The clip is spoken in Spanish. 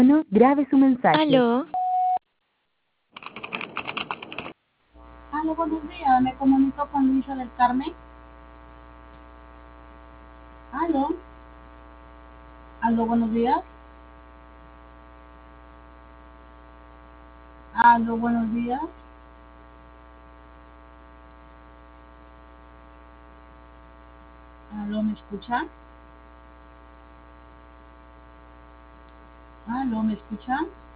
Grabe su mensaje. Aló, Aló, buenos días. Me comunico con Luisa del Carmen. Aló, aló, buenos días. Aló, buenos días. Aló, ¿me escucha? Aló, ¿me escucha?